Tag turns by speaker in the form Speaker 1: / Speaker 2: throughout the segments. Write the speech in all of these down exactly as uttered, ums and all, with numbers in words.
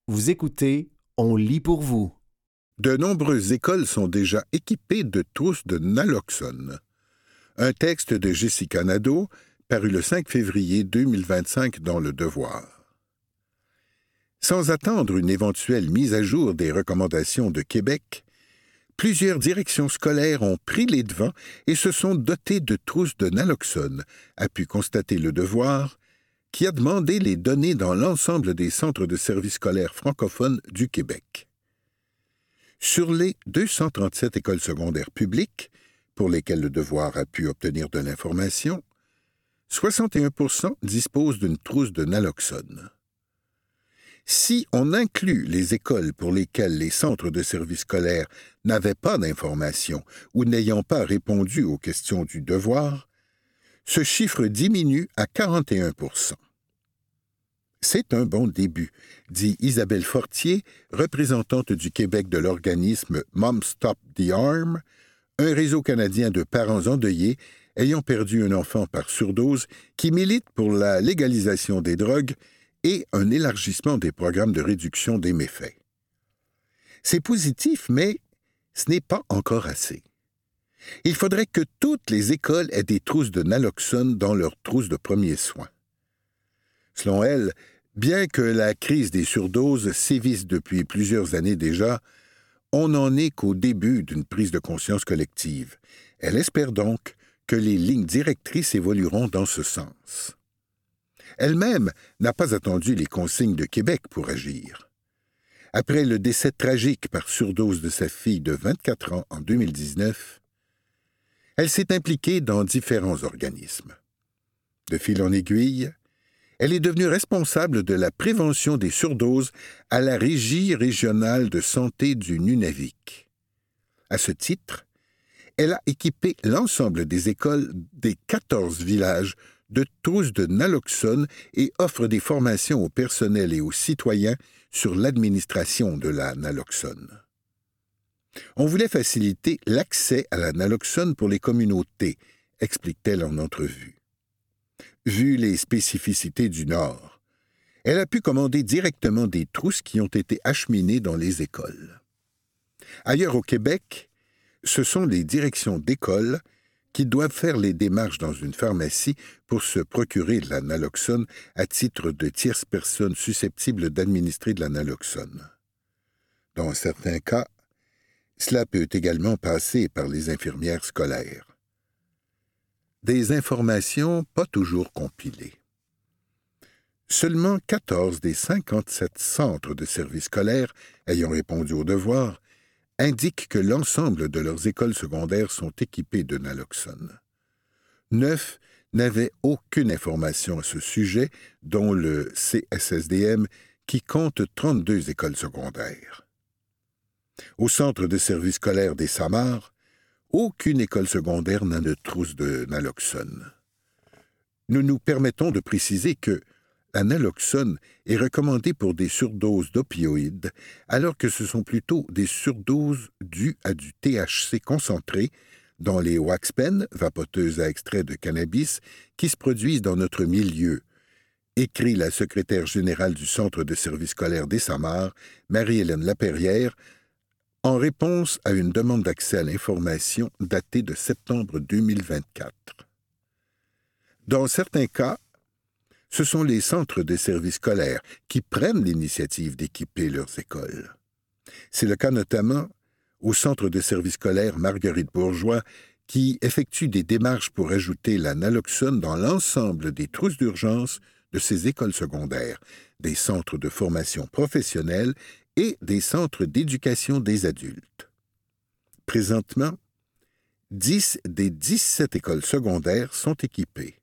Speaker 1: Vous écoutez, on lit pour vous.
Speaker 2: De nombreuses écoles sont déjà équipées de trousses de naloxone. Un texte de Jessica Nadeau, paru le cinq février deux mille vingt-cinq dans Le Devoir. Sans attendre une éventuelle mise à jour des recommandations de Québec, plusieurs directions scolaires ont pris les devants et se sont dotées de trousses de naloxone, a pu constater Le Devoir, qui a demandé les données dans l'ensemble des centres de services scolaires francophones du Québec. Sur les deux cent trente-sept écoles secondaires publiques, pour lesquelles Le Devoir a pu obtenir de l'information, soixante et un pour cent disposent d'une trousse de naloxone. Si on inclut les écoles pour lesquelles les centres de services scolaires n'avaient pas d'informations ou n'ayant pas répondu aux questions du Devoir, ce chiffre diminue à quarante et un pour cent. C'est un bon début, dit Isabelle Fortier, représentante du Québec de l'organisme Mom Stop the Harm, un réseau canadien de parents endeuillés ayant perdu un enfant par surdose qui milite pour la légalisation des drogues et un élargissement des programmes de réduction des méfaits. C'est positif, mais ce n'est pas encore assez. Il faudrait que toutes les écoles aient des trousses de naloxone dans leurs trousses de premiers soins. Selon elle, bien que la crise des surdoses sévisse depuis plusieurs années déjà, on n'en est qu'au début d'une prise de conscience collective. Elle espère donc que les lignes directrices évolueront dans ce sens. Elle-même n'a pas attendu les consignes de Québec pour agir. Après le décès tragique par surdose de sa fille de vingt-quatre ans en deux mille dix-neuf, elle s'est impliquée dans différents organismes. De fil en aiguille, elle est devenue responsable de la prévention des surdoses à la Régie régionale de santé du Nunavik. À ce titre, elle a équipé l'ensemble des écoles des quatorze villages de trousses de naloxone et offre des formations au personnel et aux citoyens sur l'administration de la naloxone. On voulait faciliter l'accès à la naloxone pour les communautés, explique-t-elle en entrevue. Vu les spécificités du Nord, elle a pu commander directement des trousses qui ont été acheminées dans les écoles. Ailleurs au Québec, ce sont les directions d'école qui doivent faire les démarches dans une pharmacie pour se procurer de la naloxone à titre de tierces personnes susceptibles d'administrer de la naloxone. Dans certains cas, cela peut également passer par les infirmières scolaires. Des informations pas toujours compilées. Seulement quatorze des cinquante-sept centres de services scolaires ayant répondu au devoir indiquent que l'ensemble de leurs écoles secondaires sont équipées de naloxone. Neuf n'avaient aucune information à ce sujet, dont le C S S D M qui compte trente-deux écoles secondaires. Au centre de services scolaires des Samars, aucune école secondaire n'a de trousse de naloxone. Nous nous permettons de préciser que la naloxone est recommandée pour des surdoses d'opioïdes, alors que ce sont plutôt des surdoses dues à du T H C concentré dans les wax pens, vapoteuses à extrait de cannabis, qui se produisent dans notre milieu, écrit la secrétaire générale du Centre de services scolaires des Samars, Marie-Hélène Laperrière, en réponse à une demande d'accès à l'information datée de septembre deux mille vingt-quatre. Dans certains cas, ce sont les centres de services scolaires qui prennent l'initiative d'équiper leurs écoles. C'est le cas notamment au centre de services scolaires Marguerite Bourgeois qui effectue des démarches pour ajouter la naloxone dans l'ensemble des trousses d'urgence de ses écoles secondaires, des centres de formation professionnelle et des centres d'éducation des adultes. Présentement, dix des dix-sept écoles secondaires sont équipées.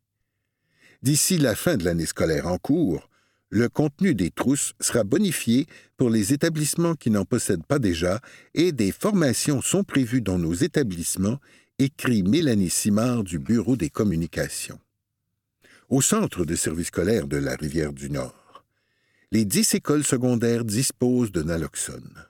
Speaker 2: D'ici la fin de l'année scolaire en cours, le contenu des trousses sera bonifié pour les établissements qui n'en possèdent pas déjà et des formations sont prévues dans nos établissements, écrit Mélanie Simard du Bureau des communications. Au centre de services scolaires de la Rivière-du-Nord, les dix écoles secondaires disposent de naloxone.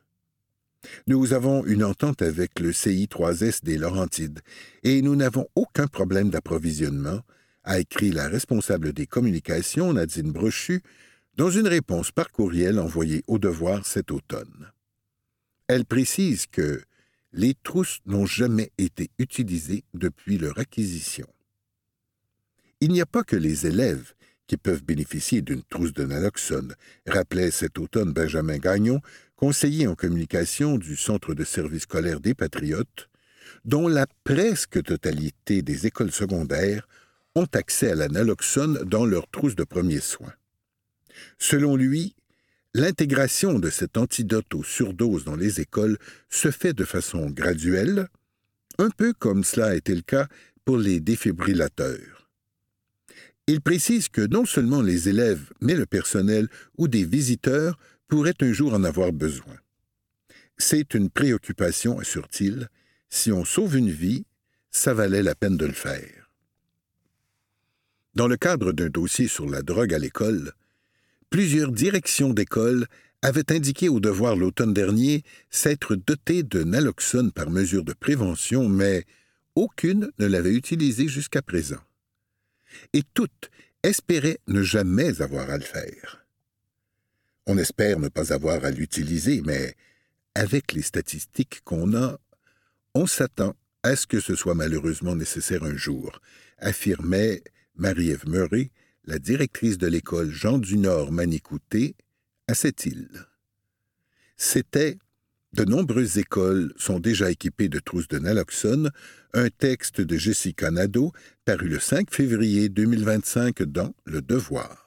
Speaker 2: Nous avons une entente avec le C I trois S des Laurentides et nous n'avons aucun problème d'approvisionnement, a écrit la responsable des communications, Nadine Brochu, dans une réponse par courriel envoyée au Devoir cet automne. Elle précise que les trousses n'ont jamais été utilisées depuis leur acquisition. Il n'y a pas que les élèves qui peuvent bénéficier d'une trousse de naloxone, rappelait cet automne Benjamin Gagnon, conseiller en communication du Centre de service scolaire des Patriotes, dont la presque totalité des écoles secondaires ont accès à la naloxone dans leur trousse de premiers soins. Selon lui, l'intégration de cet antidote aux surdoses dans les écoles se fait de façon graduelle, un peu comme cela a été le cas pour les défibrillateurs. Il précise que non seulement les élèves, mais le personnel ou des visiteurs pourraient un jour en avoir besoin. C'est une préoccupation, assure-t-il. Si on sauve une vie, ça valait la peine de le faire. Dans le cadre d'un dossier sur la drogue à l'école, plusieurs directions d'école avaient indiqué au Devoir l'automne dernier s'être dotées de naloxone par mesure de prévention, mais aucune ne l'avait utilisé jusqu'à présent. Et toutes espéraient ne jamais avoir à le faire. On espère ne pas avoir à l'utiliser, mais avec les statistiques qu'on a, on s'attend à ce que ce soit malheureusement nécessaire un jour, affirmait Marie-Ève Murray, la directrice de l'école Jean du Nord-Manicouté, à cette île. C'était « De nombreuses écoles sont déjà équipées de trousses de naloxone », un texte de Jessica Nadeau, paru le cinq février deux mille vingt-cinq dans Le Devoir.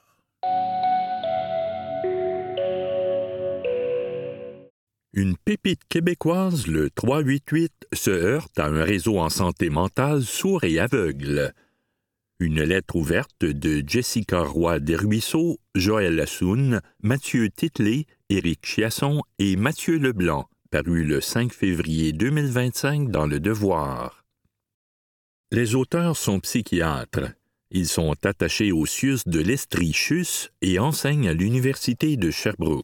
Speaker 3: Une pépite québécoise, le trois cent quatre-vingt-huit, se heurte à un réseau en santé mentale sourd et aveugle. Une lettre ouverte de Jessica Roy Desruisseaux, Joël Assoun, Mathieu Titley, Éric Chiasson et Mathieu Leblanc, paru le cinq février deux mille vingt-cinq dans Le Devoir. Les auteurs sont psychiatres. Ils sont attachés au C I U S de l'Estrie-Chus et enseignent à l'Université de Sherbrooke.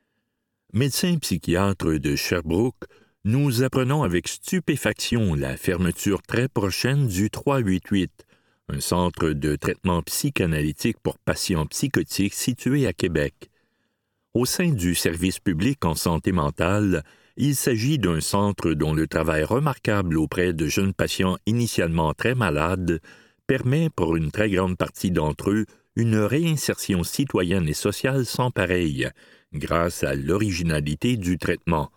Speaker 3: Médecins psychiatres de Sherbrooke, nous apprenons avec stupéfaction la fermeture très prochaine du trois cent quatre-vingt-huit, un centre de traitement psychanalytique pour patients psychotiques situé à Québec. Au sein du service public en santé mentale, il s'agit d'un centre dont le travail remarquable auprès de jeunes patients initialement très malades permet pour une très grande partie d'entre eux une réinsertion citoyenne et sociale sans pareille, grâce à l'originalité du traitement.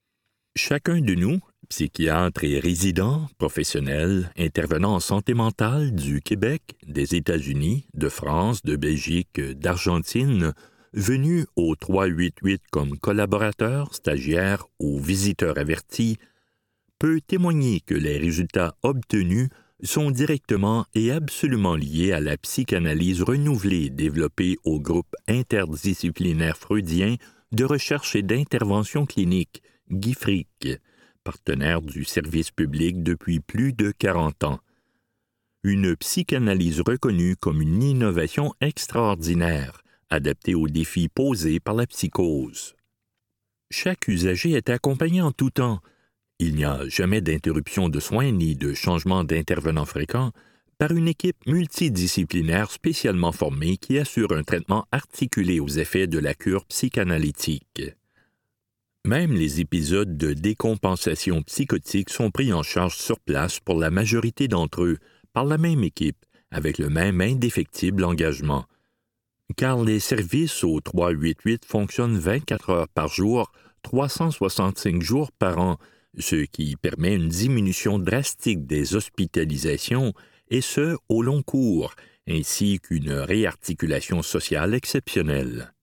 Speaker 3: Chacun de nous, psychiatres et résidents, professionnels, intervenants en santé mentale du Québec, des États-Unis, de France, de Belgique, d'Argentine, venus au trois cent quatre-vingt-huit comme collaborateurs, stagiaires ou visiteurs avertis, peut témoigner que les résultats obtenus sont directement et absolument liés à la psychanalyse renouvelée développée au groupe interdisciplinaire freudien de recherche et d'intervention clinique, G I F R I C, partenaire du service public depuis plus de quarante ans. Une psychanalyse reconnue comme une innovation extraordinaire, adaptée aux défis posés par la psychose. Chaque usager est accompagné en tout temps. Il n'y a jamais d'interruption de soins ni de changement d'intervenant fréquent par une équipe multidisciplinaire spécialement formée qui assure un traitement articulé aux effets de la cure psychanalytique. Même les épisodes de décompensation psychotique sont pris en charge sur place pour la majorité d'entre eux par la même équipe, avec le même indéfectible engagement. Car les services au trois cent quatre-vingt-huit fonctionnent vingt-quatre heures par jour, trois cent soixante-cinq jours par an, ce qui permet une diminution drastique des hospitalisations, et ce, au long cours, ainsi qu'une réarticulation sociale exceptionnelle.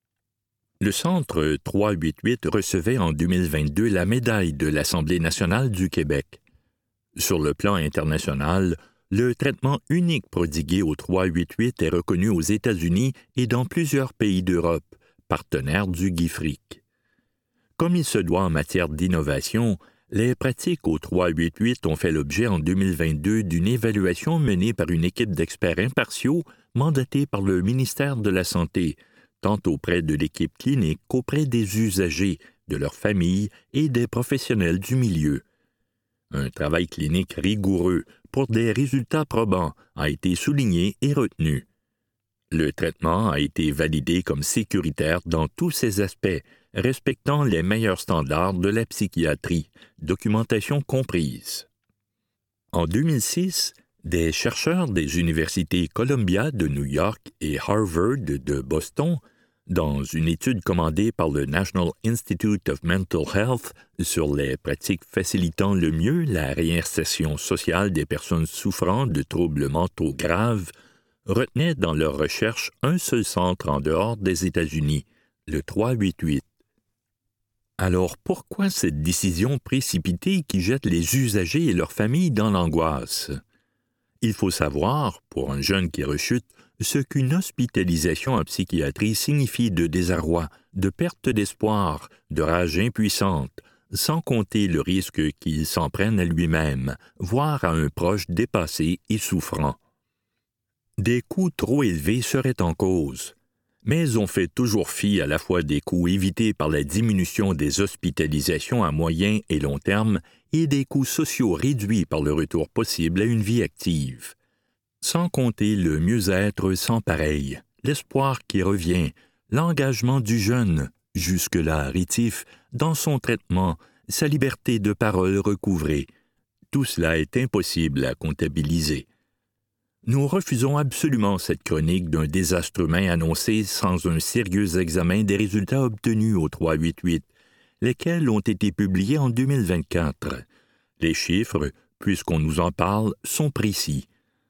Speaker 3: Le Centre trois cent quatre-vingt-huit recevait en deux mille vingt-deux la médaille de l'Assemblée nationale du Québec. Sur le plan international, le traitement unique prodigué au trois cent quatre-vingt-huit est reconnu aux États-Unis et dans plusieurs pays d'Europe, partenaires du G I F R I C. Comme il se doit en matière d'innovation, les pratiques au trois cent quatre-vingt-huit ont fait l'objet en deux mille vingt-deux d'une évaluation menée par une équipe d'experts impartiaux mandatée par le ministère de la Santé, tant auprès de l'équipe clinique qu'auprès des usagers, de leurs familles et des professionnels du milieu. Un travail clinique rigoureux pour des résultats probants a été souligné et retenu. Le traitement a été validé comme sécuritaire dans tous ses aspects, respectant les meilleurs standards de la psychiatrie, documentation comprise. En deux mille six, des chercheurs des universités Columbia de New York et Harvard de Boston, dans une étude commandée par le National Institute of Mental Health sur les pratiques facilitant le mieux la réinsertion sociale des personnes souffrant de troubles mentaux graves, retenaient dans leur recherche un seul centre en dehors des États-Unis, le trois cent quatre-vingt-huit. Alors pourquoi cette décision précipitée qui jette les usagers et leurs familles dans l'angoisse? Il faut savoir, pour un jeune qui rechute, ce qu'une hospitalisation en psychiatrie signifie de désarroi, de perte d'espoir, de rage impuissante, sans compter le risque qu'il s'en prenne à lui-même, voire à un proche dépassé et souffrant. Des coûts trop élevés seraient en cause, mais on fait toujours fi à la fois des coûts évités par la diminution des hospitalisations à moyen et long terme et des coûts sociaux réduits par le retour possible à une vie active. Sans compter le mieux-être sans pareil, l'espoir qui revient, l'engagement du jeune, jusque-là rétif, dans son traitement, sa liberté de parole recouvrée. Tout cela est impossible à comptabiliser. Nous refusons absolument cette chronique d'un désastre humain annoncé sans un sérieux examen des résultats obtenus au trois cent quatre-vingt-huit, lesquels ont été publiés en deux mille vingt-quatre. Les chiffres, puisqu'on nous en parle, sont précis.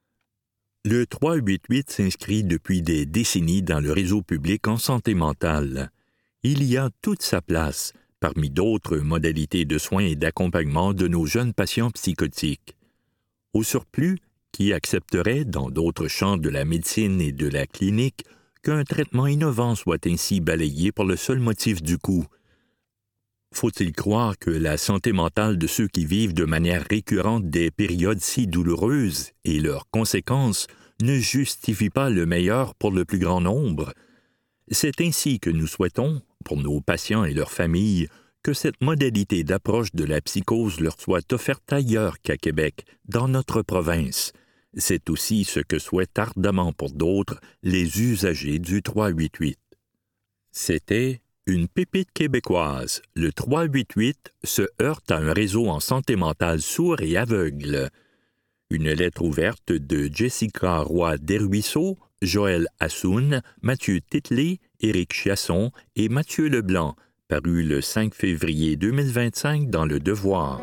Speaker 3: Le trois cent quatre-vingt-huit s'inscrit depuis des décennies dans le réseau public en santé mentale. Il y a toute sa place, parmi d'autres modalités de soins et d'accompagnement de nos jeunes patients psychotiques. Au surplus, qui accepterait, dans d'autres champs de la médecine et de la clinique, qu'un traitement innovant soit ainsi balayé pour le seul motif du coût? Faut-il croire que la santé mentale de ceux qui vivent de manière récurrente des périodes si douloureuses et leurs conséquences ne justifie pas le meilleur pour le plus grand nombre? C'est ainsi que nous souhaitons, pour nos patients et leurs familles, que cette modalité d'approche de la psychose leur soit offerte ailleurs qu'à Québec, dans notre province. C'est aussi ce que souhaitent ardemment pour d'autres les usagers du trois cent quatre-vingt-huit. C'était une pépite québécoise. Le trois cent quatre-vingt-huit se heurte à un réseau en santé mentale sourd et aveugle. Une lettre ouverte de Jessica Roy Desruisseaux, Joël Assoun, Mathieu Titley, Éric Chiasson et Mathieu Leblanc, paru le cinq février deux mille vingt-cinq dans Le Devoir.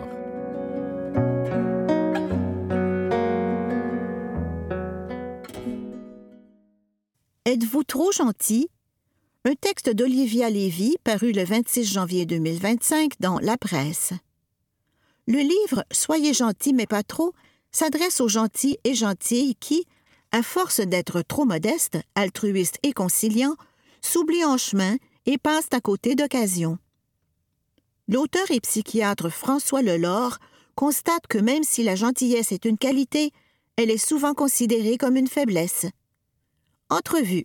Speaker 4: Êtes-vous trop gentil? Un texte d'Olivia Lévy paru le vingt-six janvier deux mille vingt-cinq dans La Presse. Le livre « Soyez gentil mais pas trop » s'adresse aux gentils et gentilles qui, à force d'être trop modestes, altruistes et conciliants, s'oublient en chemin et passent à côté d'occasions. L'auteur et psychiatre François Lelore constate que même si la gentillesse est une qualité, elle est souvent considérée comme une faiblesse. Entrevue.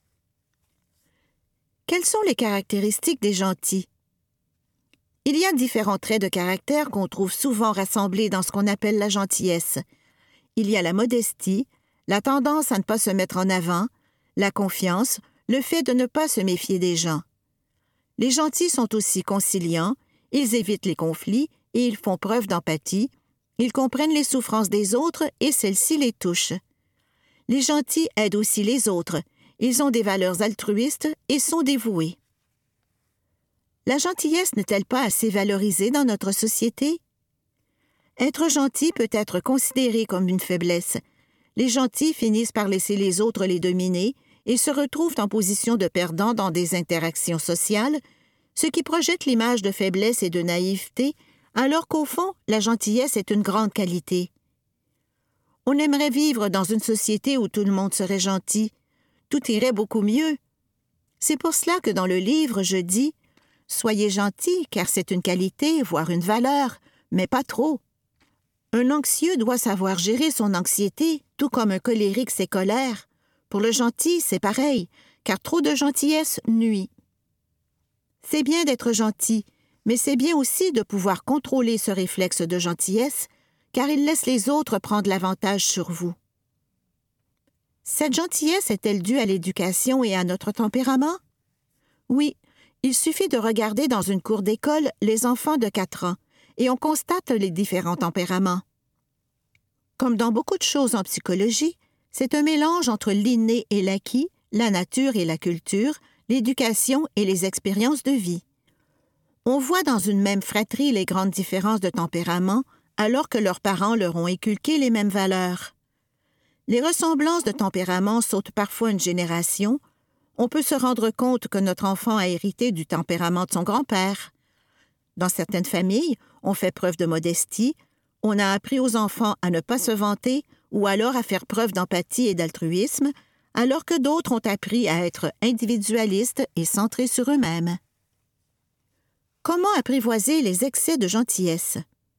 Speaker 4: Quelles sont les caractéristiques des gentils? Il y a différents traits de caractère qu'on trouve souvent rassemblés dans ce qu'on appelle la gentillesse. Il y a la modestie, la tendance à ne pas se mettre en avant, la confiance, le fait de ne pas se méfier des gens. Les gentils sont aussi conciliants, ils évitent les conflits et ils font preuve d'empathie, ils comprennent les souffrances des autres et celles-ci les touchent. Les gentils aident aussi les autres, ils ont des valeurs altruistes et sont dévoués. La gentillesse n'est-elle pas assez valorisée dans notre société? Être gentil peut être considéré comme une faiblesse. Les gentils finissent par laisser les autres les dominer et se retrouvent en position de perdant dans des interactions sociales, ce qui projette l'image de faiblesse et de naïveté, alors qu'au fond, la gentillesse est une grande qualité. On aimerait vivre dans une société où tout le monde serait gentil. Tout irait beaucoup mieux. C'est pour cela que dans le livre, je dis « Soyez gentils, car c'est une qualité, voire une valeur, mais pas trop. » Un anxieux doit savoir gérer son anxiété, tout comme un colérique ses colères. Pour le gentil, c'est pareil, car trop de gentillesse nuit. C'est bien d'être gentil, mais c'est bien aussi de pouvoir contrôler ce réflexe de gentillesse, car il laisse les autres prendre l'avantage sur vous. Cette gentillesse est-elle due à l'éducation et à notre tempérament? Oui, il suffit de regarder dans une cour d'école les enfants de quatre ans et on constate les différents tempéraments. Comme dans beaucoup de choses en psychologie, c'est un mélange entre l'inné et l'acquis, la nature et la culture, l'éducation et les expériences de vie. On voit dans une même fratrie les grandes différences de tempérament alors que leurs parents leur ont inculqué les mêmes valeurs. Les ressemblances de tempérament sautent parfois une génération. On peut se rendre compte que notre enfant a hérité du tempérament de son grand-père. Dans certaines familles, on fait preuve de modestie, on a appris aux enfants à ne pas se vanter ou alors à faire preuve d'empathie et d'altruisme, alors que d'autres ont appris à être individualistes et centrés sur eux-mêmes. Comment apprivoiser les excès de gentillesse?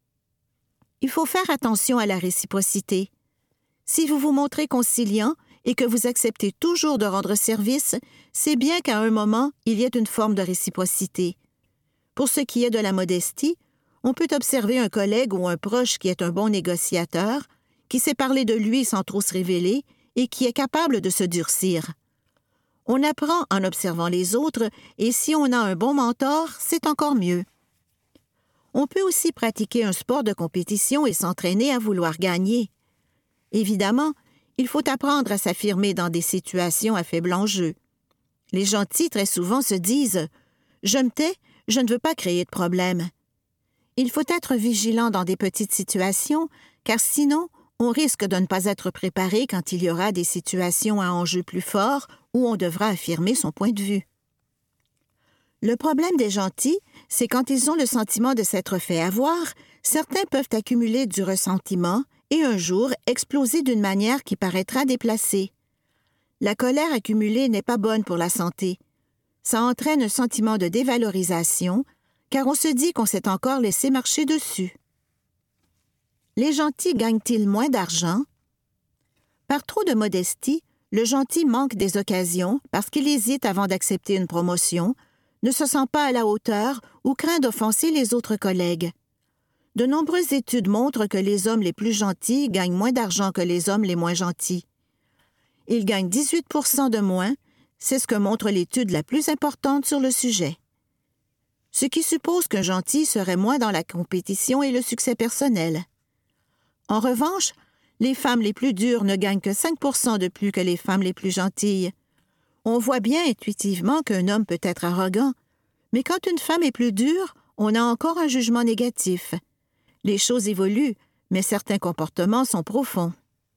Speaker 4: Il faut faire attention à la réciprocité. Si vous vous montrez conciliant et que vous acceptez toujours de rendre service, c'est bien qu'à un moment, il y ait une forme de réciprocité. Pour ce qui est de la modestie, on peut observer un collègue ou un proche qui est un bon négociateur, qui sait parler de lui sans trop se révéler et qui est capable de se durcir. On apprend en observant les autres et si on a un bon mentor, c'est encore mieux. On peut aussi pratiquer un sport de compétition et s'entraîner à vouloir gagner. Évidemment, il faut apprendre à s'affirmer dans des situations à faible enjeu. Les gentils, très souvent, se disent « Je me tais, je ne veux pas créer de problème ». Il faut être vigilant dans des petites situations, car sinon, on risque de ne pas être préparé quand il y aura des situations à enjeu plus fort où on devra affirmer son point de vue. Le problème des gentils, c'est quand ils ont le sentiment de s'être fait avoir, certains peuvent accumuler du ressentiment et un jour exploser d'une manière qui paraîtra déplacée. La colère accumulée n'est pas bonne pour la santé. Ça entraîne un sentiment de dévalorisation, car on se dit qu'on s'est encore laissé marcher dessus. Les gentils gagnent-ils moins d'argent? Par trop de modestie, le gentil manque des occasions parce qu'il hésite avant d'accepter une promotion, ne se sent pas à la hauteur ou craint d'offenser les autres collègues. De nombreuses études montrent que les hommes les plus gentils gagnent moins d'argent que les hommes les moins gentils. Ils gagnent dix-huit pour cent de moins, c'est ce que montre l'étude la plus importante sur le sujet. Ce qui suppose qu'un gentil serait moins dans la compétition et le succès personnel. En revanche, les femmes les plus dures ne gagnent que cinq pour cent de plus que les femmes les plus gentilles. On voit bien intuitivement qu'un homme peut être arrogant, mais quand une femme est plus dure, on a encore un jugement négatif. Les choses évoluent, mais certains comportements sont profonds.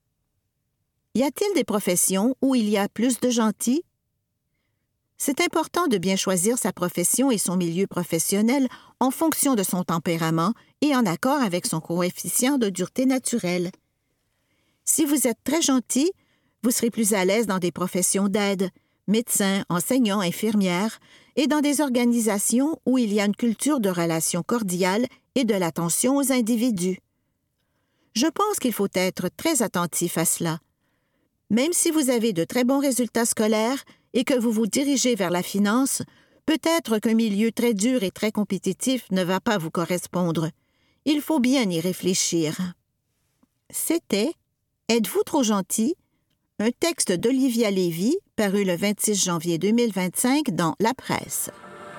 Speaker 4: Y a-t-il des professions où il y a plus de gentils? C'est important de bien choisir sa profession et son milieu professionnel en fonction de son tempérament et en accord avec son coefficient de dureté naturelle. Si vous êtes très gentil, vous serez plus à l'aise dans des professions d'aide, médecins, enseignants, infirmières, et dans des organisations où il y a une culture de relations cordiales et de l'attention aux individus. Je pense qu'il faut être très attentif à cela. Même si vous avez de très bons résultats scolaires et que vous vous dirigez vers la finance, peut-être qu'un milieu très dur et très compétitif ne va pas vous correspondre. Il faut bien y réfléchir. C'était « Êtes-vous trop gentil ?» un texte d'Olivia Lévy, paru le vingt-six janvier deux mille vingt-cinq dans La Presse.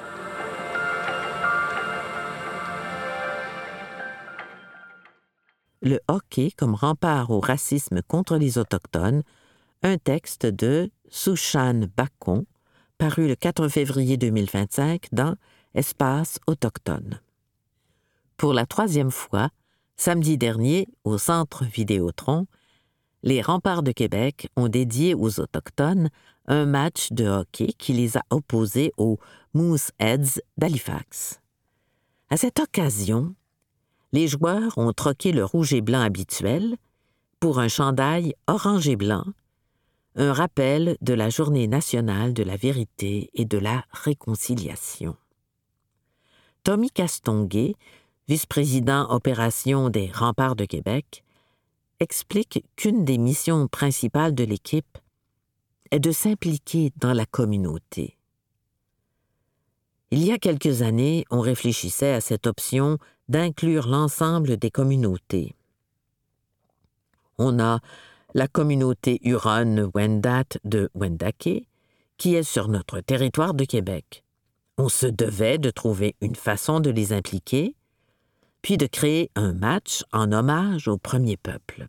Speaker 5: Le hockey comme rempart au racisme contre les Autochtones, un texte de Souchane Bacon, paru le quatre février deux mille vingt-cinq dans Espace autochtone. Pour la troisième fois, samedi dernier, au Centre Vidéotron, les Remparts de Québec ont dédié aux Autochtones un match de hockey qui les a opposés aux Mooseheads d'Halifax. À cette occasion, les joueurs ont troqué le rouge et blanc habituel pour un chandail orange et blanc, un rappel de la Journée nationale de la vérité et de la réconciliation. Tommy Castonguay, vice-président opération des Remparts de Québec, explique qu'une des missions principales de l'équipe est de s'impliquer dans la communauté. Il y a quelques années, on réfléchissait à cette option d'inclure l'ensemble des communautés. On a la communauté Huron-Wendat de Wendake, qui est sur notre territoire de Québec. On se devait de trouver une façon de les impliquer, puis de créer un match en hommage au premier peuple.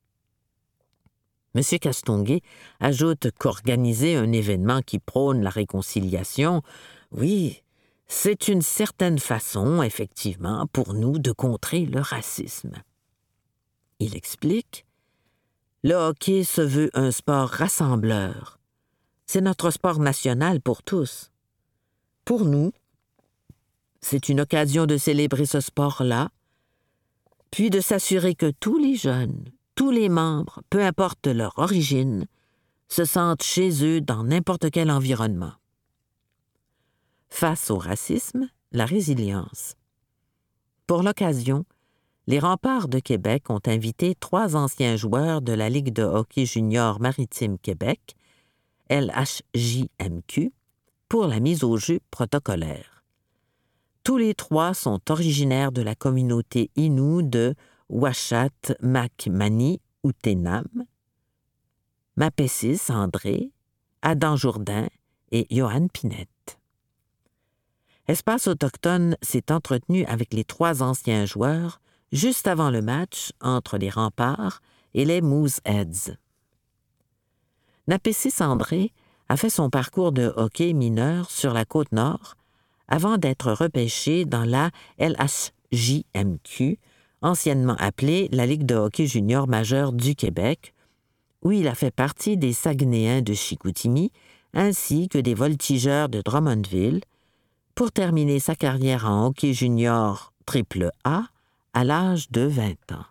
Speaker 5: M. Castonguay ajoute qu'organiser un événement qui prône la réconciliation, oui, c'est une certaine façon, effectivement, pour nous de contrer le racisme. Il explique « Le hockey se veut un sport rassembleur. C'est notre sport national pour tous. Pour nous, c'est une occasion de célébrer ce sport-là, puis de s'assurer que tous les jeunes, tous les membres, peu importe leur origine, se sentent chez eux dans n'importe quel environnement. » Face au racisme, la résilience. Pour l'occasion, les Remparts de Québec ont invité trois anciens joueurs de la Ligue de hockey junior maritime Québec, L H J M Q, pour la mise au jeu protocolaire. Tous les trois sont originaires de la communauté Innu de Ouachat-Macmani-Outénam, Mapessis André, Adam Jourdain et Johan Pinette. Espace autochtone s'est entretenu avec les trois anciens joueurs juste avant le match entre les Remparts et les Mooseheads. Napessis André a fait son parcours de hockey mineur sur la Côte-Nord avant d'être repêché dans la L H J M Q, anciennement appelée la Ligue de hockey junior majeure du Québec, où il a fait partie des Saguenayens de Chicoutimi ainsi que des Voltigeurs de Drummondville, pour terminer sa carrière en hockey junior triple A à l'âge de vingt ans.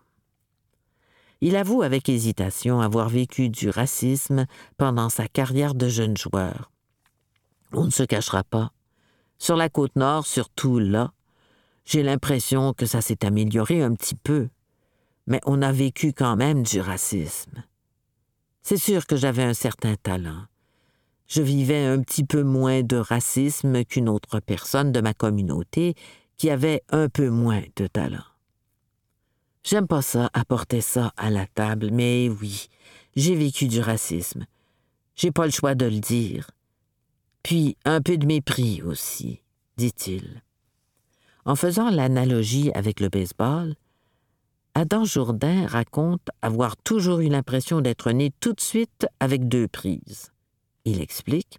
Speaker 5: Il avoue avec hésitation avoir vécu du racisme pendant sa carrière de jeune joueur. On ne se cachera pas. Sur la Côte-Nord, surtout là, j'ai l'impression que ça s'est amélioré un petit peu, mais on a vécu quand même du racisme. C'est sûr que j'avais un certain talent. Je vivais un petit peu moins de racisme qu'une autre personne de ma communauté qui avait un peu moins de talent. J'aime pas ça, apporter ça à la table, mais oui, j'ai vécu du racisme. J'ai pas le choix de le dire. Puis un peu de mépris aussi, dit-il. En faisant l'analogie avec le baseball, Adam Jourdain raconte avoir toujours eu l'impression d'être né tout de suite avec deux prises. Il explique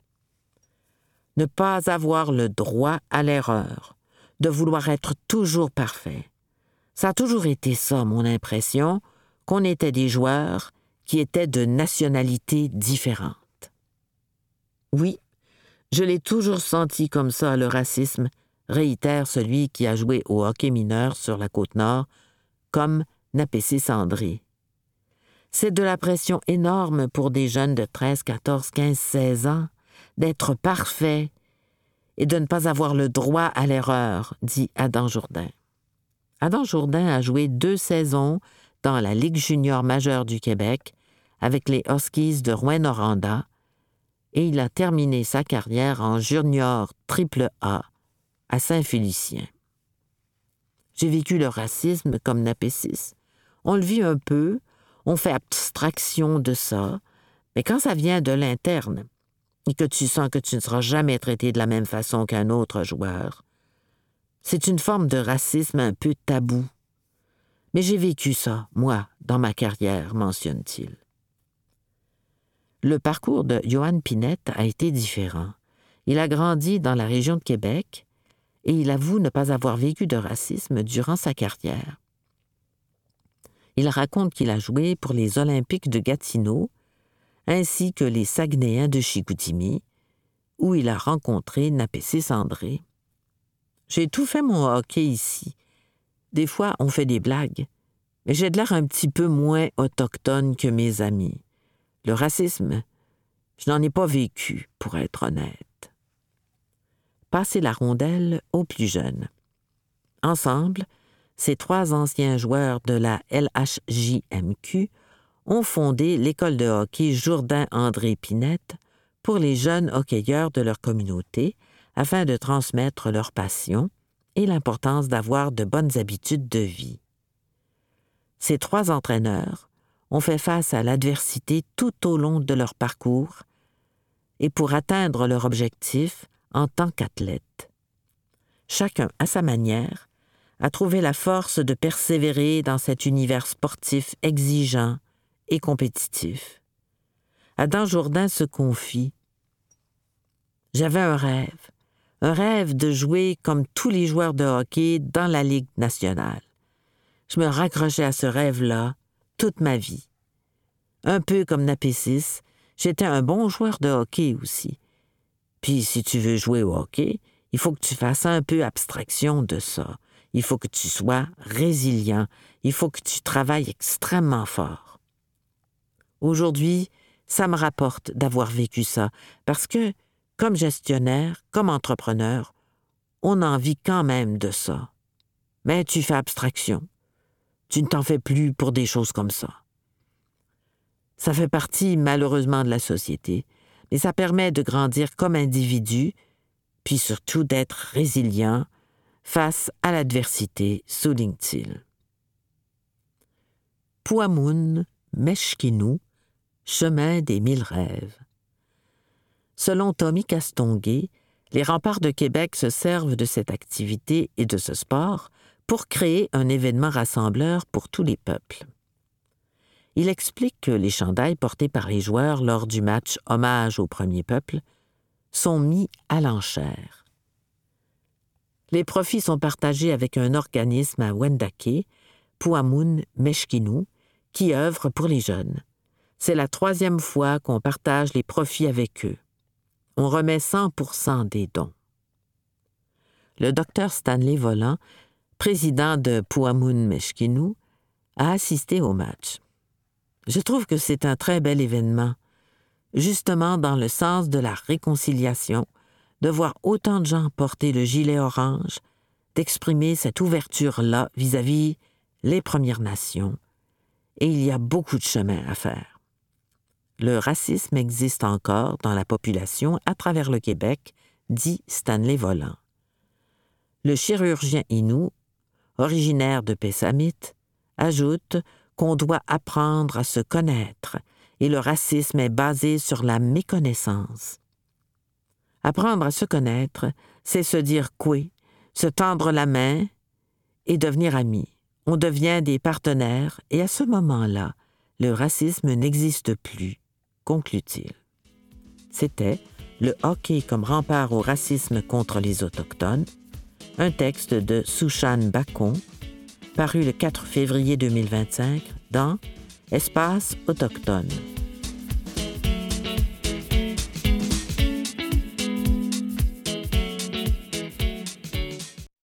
Speaker 5: « Ne pas avoir le droit à l'erreur, de vouloir être toujours parfait. Ça a toujours été ça, mon impression, qu'on était des joueurs qui étaient de nationalités différentes. » Oui, je l'ai toujours senti comme ça, le racisme, réitère celui qui a joué au hockey mineur sur la Côte-Nord, comme Napessis André. C'est de la pression énorme pour des jeunes de treize, quatorze, quinze, seize ans d'être parfaits et de ne pas avoir le droit à l'erreur, dit Adam Jourdain. Adam Jourdain a joué deux saisons dans la Ligue junior majeure du Québec avec les Huskies de Rouyn-Noranda et il a terminé sa carrière en junior triple A à Saint-Félicien. J'ai vécu le racisme comme Napessis. On le vit un peu, on fait abstraction de ça, mais quand ça vient de l'interne et que tu sens que tu ne seras jamais traité de la même façon qu'un autre joueur, c'est une forme de racisme un peu tabou. Mais j'ai vécu ça, moi, dans ma carrière, mentionne-t-il. Le parcours de Johan Pinette a été différent. Il a grandi dans la région de Québec et il avoue ne pas avoir vécu de racisme durant sa carrière. Il raconte qu'il a joué pour les Olympiques de Gatineau ainsi que les Saguenayens de Chicoutimi, où il a rencontré Napessis André. « J'ai tout fait mon hockey ici. Des fois, on fait des blagues, mais j'ai de l'air un petit peu moins autochtone que mes amis. Le racisme, je n'en ai pas vécu, pour être honnête. » Passer la rondelle aux plus jeunes. Ensemble, ces trois anciens joueurs de la L H J M Q ont fondé l'école de hockey Jourdain-André Pinette pour les jeunes hockeyeurs de leur communauté afin de transmettre leur passion et l'importance d'avoir de bonnes habitudes de vie. Ces trois entraîneurs ont fait face à l'adversité tout au long de leur parcours et pour atteindre leur objectif en tant qu'athlète. Chacun, à sa manière, a trouvé la force de persévérer dans cet univers sportif exigeant et compétitif. Adam Jourdain se confie. « J'avais un rêve, un rêve de jouer comme tous les joueurs de hockey dans la Ligue nationale. Je me raccrochais à ce rêve-là toute ma vie. Un peu comme Napécis, j'étais un bon joueur de hockey aussi. Puis si tu veux jouer au hockey, il faut que tu fasses un peu abstraction de ça. Il faut que tu sois résilient. Il faut que tu travailles extrêmement fort. Aujourd'hui, ça me rapporte d'avoir vécu ça, parce que, comme gestionnaire, comme entrepreneur, on en vit quand même de ça. Mais tu fais abstraction. Tu ne t'en fais plus pour des choses comme ça. Ça fait partie, malheureusement, de la société, mais ça permet de grandir comme individu, puis surtout d'être résilient face à l'adversité, souligne-t-il. Pouamoun, Meshkinou, chemin des mille rêves. Selon Tommy Castonguay, les remparts de Québec se servent de cette activité et de ce sport pour créer un événement rassembleur pour tous les peuples. Il explique que les chandails portés par les joueurs lors du match Hommage au premier peuple sont mis à l'enchère. Les profits sont partagés avec un organisme à Wendake, Pouamoun Meshkinou, qui œuvre pour les jeunes. C'est la troisième fois qu'on partage les profits avec eux. On remet cent pour cent des dons. Le docteur Stanley Volant, président de Pouamoun Meshkinou, a assisté au match. Je trouve que c'est un très bel événement, justement dans le sens de la réconciliation, de voir autant de gens porter le gilet orange, d'exprimer cette ouverture-là vis-à-vis les Premières Nations. Et il y a beaucoup de chemin à faire. Le racisme existe encore dans la population à travers le Québec, dit Stanley Volant. Le chirurgien Innu, originaire de Pessamit, ajoute qu'on doit apprendre à se connaître et le racisme est basé sur la méconnaissance. Apprendre à se connaître, c'est se dire « coué », se tendre la main et devenir amis. On devient des partenaires et à ce moment-là, le racisme n'existe plus, conclut-il. C'était « Le hockey comme rempart au racisme contre les Autochtones », un texte de Souchane Bacon, paru le quatre février deux mille vingt-cinq dans Espace autochtone.